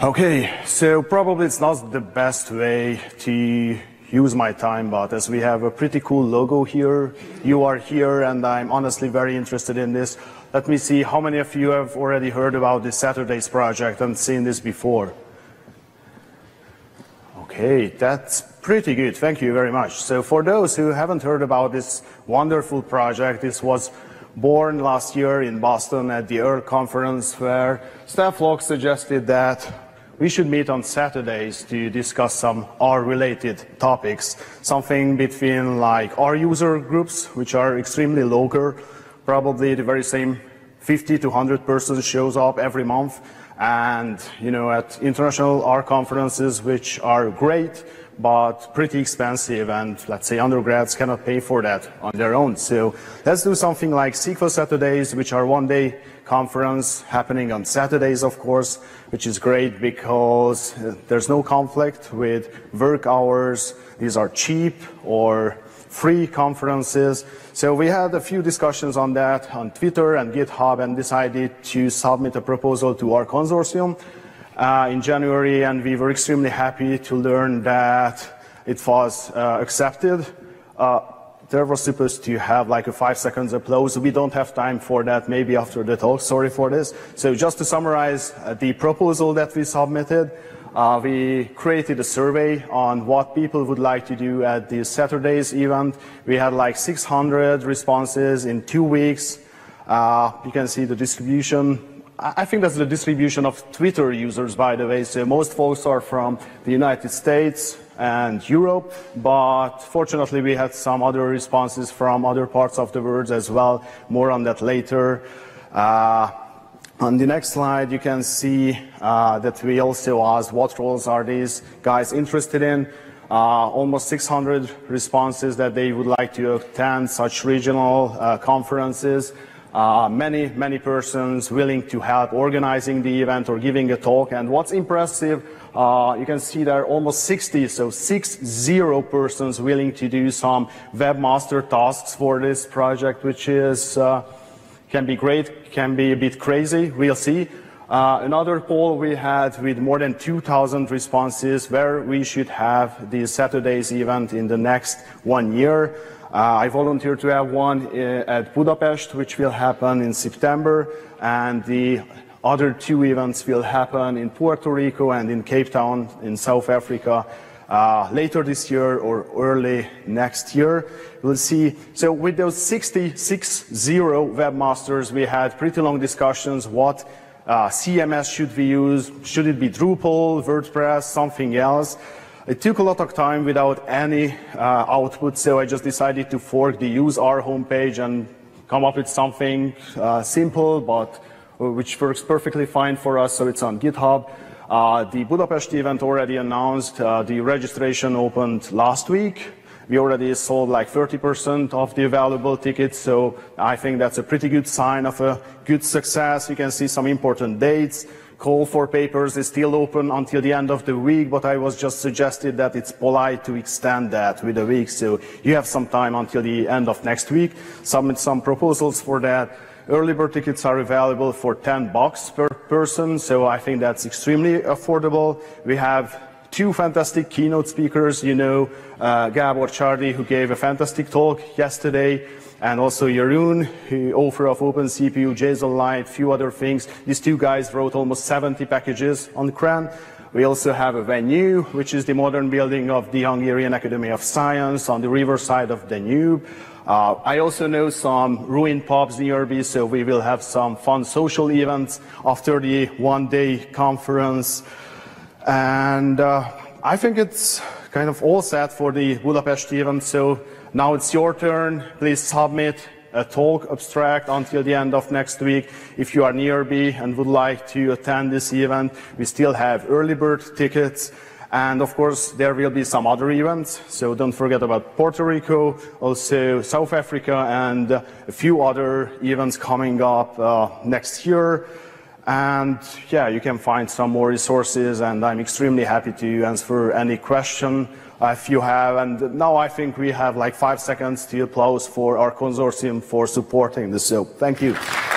Okay, so probably it's not the best way to use my time, but as we have a pretty cool logo here, you are here, and I'm honestly very interested in this. Let me see how many of you have already heard about the Saturdays project and seen this before. Okay, that's pretty good. Thank you very much. So for those who haven't heard about this wonderful project, this was born last year in Boston at the EARL conference, where Steph Locke suggested that we should meet on Saturdays to discuss some R-related topics, something between like R user groups, which are extremely local, probably the very same 50 to 100 persons shows up every month, and at international R conferences, which are great, but pretty expensive, and let's say undergrads cannot pay for that on their own. So let's do something like SQL Saturdays, which are one-day conference happening on Saturdays, of course, which is great because there's no conflict with work hours. These are cheap or free conferences. So we had a few discussions on that on Twitter and GitHub and decided to submit a proposal to our consortium in January, and we were extremely happy to learn that it was accepted. There was supposed to have like a 5 seconds applause. We don't have time for that, maybe after the talk, sorry for this. So just to summarize the proposal that we submitted, we created a survey on what people would like to do at the Saturdays event. We had like 600 responses in 2 weeks. You can see the distribution. I think that's the distribution of Twitter users, by the way. So most folks are from the United States and Europe, but fortunately we had some other responses from other parts of the world as well. More on that later. On the next slide, you can see that we also asked what roles are these guys interested in. Almost 600 responses that they would like to attend such regional conferences. Many persons willing to help organizing the event or giving a talk. And what's impressive, you can see there are almost 60, so 60 persons willing to do some webmaster tasks for this project, which is can be great, can be a bit crazy, we'll see. Another poll we had with more than 2,000 responses where we should have the Saturdays event in the next 1 year. I volunteered to have one at Budapest, which will happen in September, and the other 2 events will happen in Puerto Rico and in Cape Town in South Africa later this year or early next year. We'll see. So with those 60 webmasters, we had pretty long discussions. What CMS should we use? Should it be Drupal, WordPress, something else? It took a lot of time without any output, so I just decided to fork the use R homepage and come up with something simple, but which works perfectly fine for us, so it's on GitHub. The Budapest event already announced, the registration opened last week. We already sold like 30% of the available tickets, so I think that's a pretty good sign of a good success. You can see some important dates. Call for papers is still open until the end of the week, but I was just suggested that it's polite to extend that with a week, so you have some time until the end of next week. Submit some proposals for that. Early bird tickets are available for $10 per person, so I think that's extremely affordable. We have 2 fantastic keynote speakers, Gabor Csárdi, who gave a fantastic talk yesterday, and also Jeroen, who author of OpenCPU, JSON-Lite, few other things. These 2 guys wrote almost 70 packages on CRAN. We also have a venue, which is the modern building of the Hungarian Academy of Science on the riverside of Danube. I also know some ruined pubs nearby, so we will have some fun social events after the one-day conference. And I think it's kind of all set for the Budapest event, so now it's your turn. Please submit a talk abstract until the end of next week. If you are nearby and would like to attend this event, we still have early bird tickets. And of course, there will be some other events, so don't forget about Puerto Rico, also South Africa, and a few other events coming up next year. And yeah, you can find some more resources, and I'm extremely happy to answer any question if you have. And now I think we have like 5 seconds to applause for our consortium for supporting this. So thank you.